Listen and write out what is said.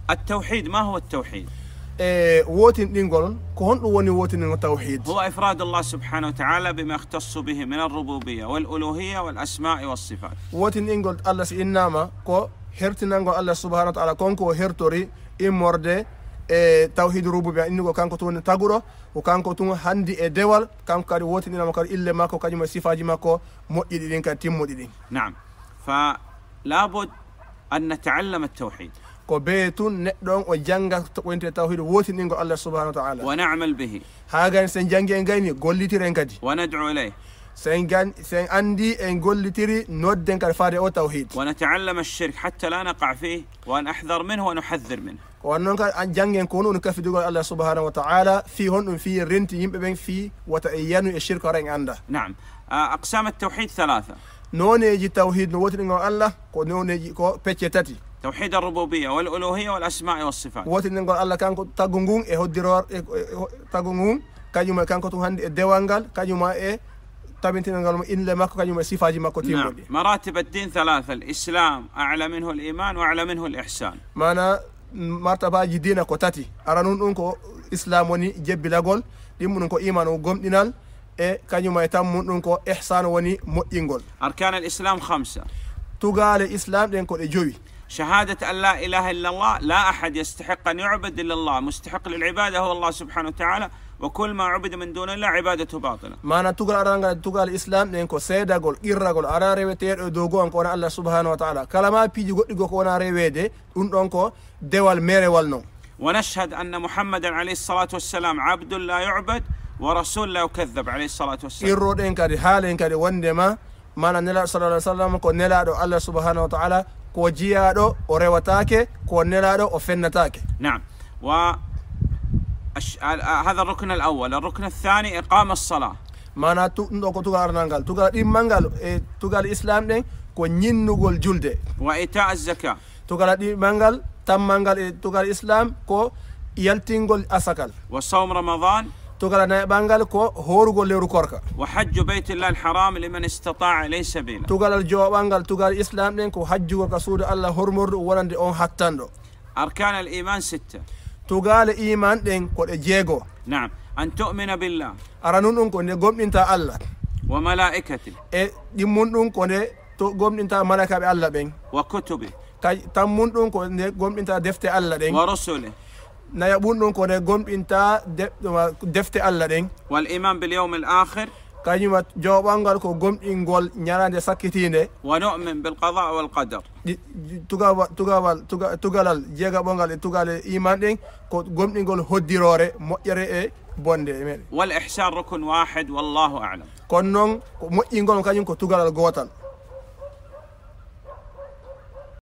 التوحيد ما هو التوحيد؟ ووتن دينغول كون وني ووتن التوحيد هو إفراد الله سبحانه وتعالى بما يختص به من الربوبية والألوهية والأسماء والصفات. ووتن دينغول الله سينما كو هرتنانغو الله سبحانه وتعالى كونكو هرتوري إمورد توحيد الربوبية إنغو كانكو تون تاغورو وكانكو تون هاندي ديوال كانكو كاري ووتن دينما كاري إلا ماكو كاجما صفاجي ماكو مؤيد دين كتيمو دين. نعم، فلابد أن نتعلم التوحيد ko beetun neɗɗon o janga wonte tawhid wotiningo Allah subhanahu wa ta'ala ونعمل به hagan sen jangi en gayni gollitiren kadi وندعو إليه sen andi en gollitiri nodden kadi faade o tawhid ونتعلم الشرك حتى لا نقع فيه ونحذر منه ونحذر منه. wannan ka an jangen ko non kafidugo Allah subhanahu wa ta'ala fi hon fi renti yimbe ben fi wata yanu e shirka ren anda. نعم، أقسام التوحيد ثلاثة. noneji tawhid no wotiningo Allah ko noneji ko pecce tati. توحيد الربوبية والألوهية والأسماء والصفات. wotiningo Allah kanko tagungun e hoddiror e tagungun kanyuma kanko to hande e dewangal kanyuma e tabintingal mo inle makko kanyuma sifaji makko timodi. مراتب الدين ثلاثة: الإسلام أعلى منه الإيمان وأعلى منه الإحسان. mana martabaji dina ko tati aranun dun ko islam woni jebbilagol dimmun ko iman o gomdinal e kanyuma e tammun dun ko ihsan woni moƴƴingol. أركان الإسلام 5. tugale islam den ko de jowi. شهادة أن لا إله إلا الله، لا أحد يستحق أن يعبد إلا الله، مستحق للعبادة هو الله سبحانه وتعالى، وكل ما عبد من دون الله عبادته باطلة. mana tugal aranga tugal islam den ko sedagol irragol ara rewetedo dogo on ko Allah subhanahu wa ta'ala kala ma piji goddi go ko wona rewede dun don ko dewal merewal non. ونشهد أن محمدا عليه الصلاة والسلام عبد لا يعبد ورسول لا يكذب عليه الصلاة والسلام. irro den kadi halen kadi wondema mana nela sallallahu alaihi wasallam ko nelado Allah subhanahu wa ta'ala ko jiyaɗo o rewatake ko nelaɗo o fennatake. نعم، هذا الركن الأول. الركن الثاني إقامة الصلاة. mana ɗo ko tugal arnangal tugal ɗimmangal e tugal islam ɗen ko ñinnugol julde. وإيتاء الزكاة. tugal ɗimmangal tammangal e tugal islam ko yaltingol asakal. وصوم رمضان. tugal naɓangal ko horugol lewru korka. وحج بيت الله الحرام لمن استطاع إليه سبيلا. tugalal joɓangal tugal islam ɗen ko hajjugol ka suudu Allah hormordu wonande on hattanɗo. أركان الإيمان 6. tugal iman ɗen ko ɗe jeego. نعم، أن تؤمن بالله aranun ɗum ko nde gomɗinta Allah وملائكته e ɗimmun ɗum ko nde to gomɗinta malakaɓe Allah ɓen وكتبه tammun ɗum ko nde gomɗinta defte Allah ɗen ورسله nayaɓun ɗum ko nde gomɗinta defte Allah ɗen والإيمان باليوم الآخر kañuma joɓangal ko gomɗingol ñalande sakkitinde ونؤمن بالقضاء والقدر. tugalal jeegaɓongal e tugale iman ɗen ko gomɗingol hoddirore moƴƴere e bonde meɗen. والإحسان ركن واحد والله أعلم. kono noon ko moƴƴingol kañum ko tugalal gotal.